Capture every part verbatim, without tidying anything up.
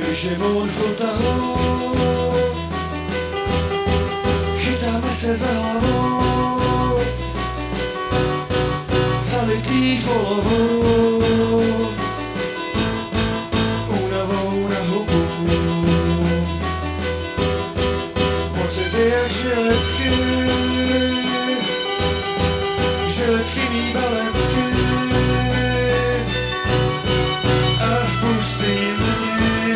Život v utahu, chytáme se za hlavou, zalitý volovou, únavou na hubu. Pocity jak žiletky, žiletky mý baletky, a v pustým dni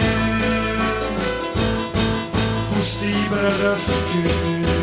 pustý bradavky.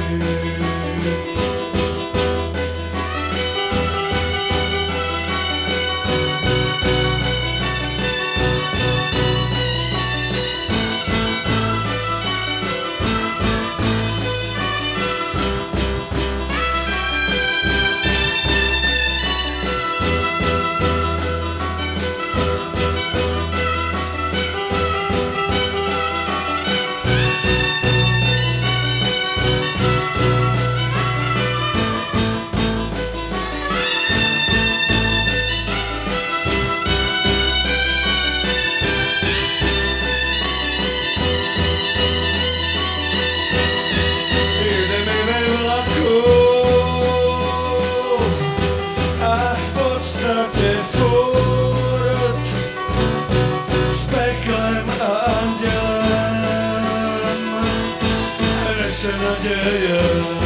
Furt s peklem a andělem nese naděje.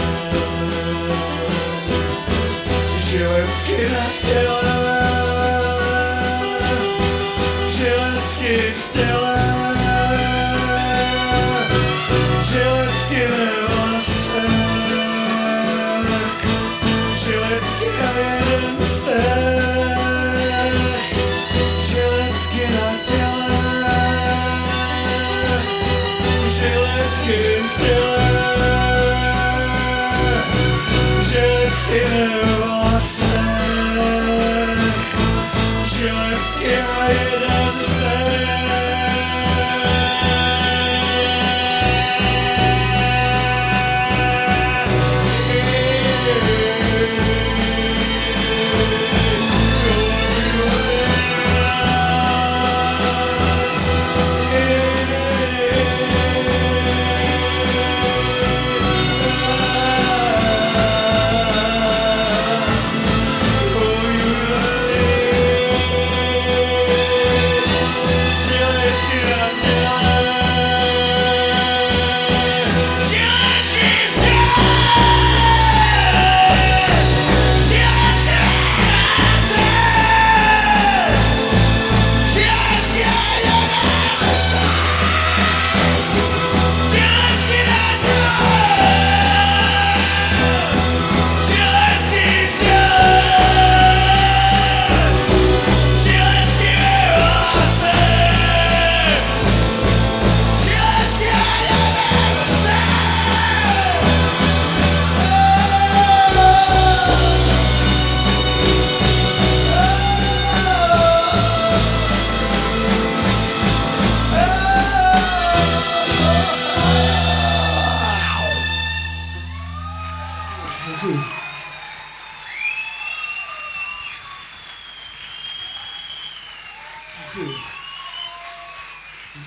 Žiletky na těle, žiletky v těle, žiletky ve vlasech, žiletky a jeden vztek. Žiletky v těle, žiletky ve vlasech, žiletky a jeden zdech.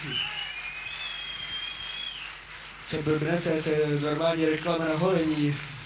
Co blbnete, to je normální reklama na holení.